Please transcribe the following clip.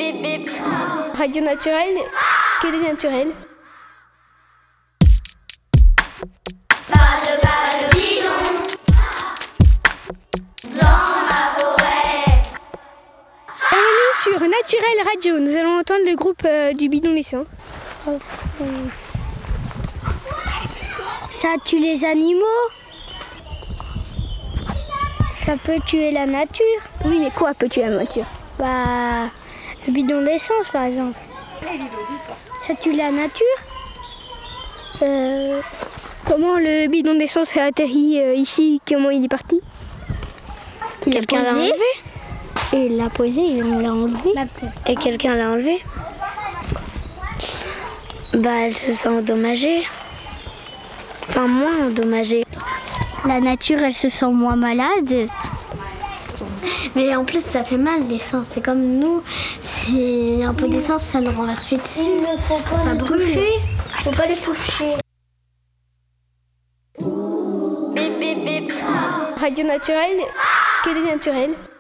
Radio naturelle, que des naturels. Pas de bidon dans ma forêt. Bienvenue sur Naturel Radio. Nous allons entendre le groupe du Bidon d'essence. Ça tue les animaux. Ça peut tuer la nature. Oui, mais quoi peut tuer la nature? Bah, le bidon d'essence par exemple. Ça tue la nature. Comment le bidon d'essence a atterri ici? Comment il est parti? Quelqu'un l'a enlevé. Et il l'a posé et on l'a enlevé. Et quelqu'un l'a enlevé. Bah, elle se sent endommagée. Enfin, moins endommagée. La nature, elle se sent moins malade. Mais en plus, ça fait mal l'essence. C'est comme nous, c'est un peu d'essence, ça nous renverse dessus. Il ne faut pas ça brûle. Il faut pas le toucher. Radio naturelle, que des naturels.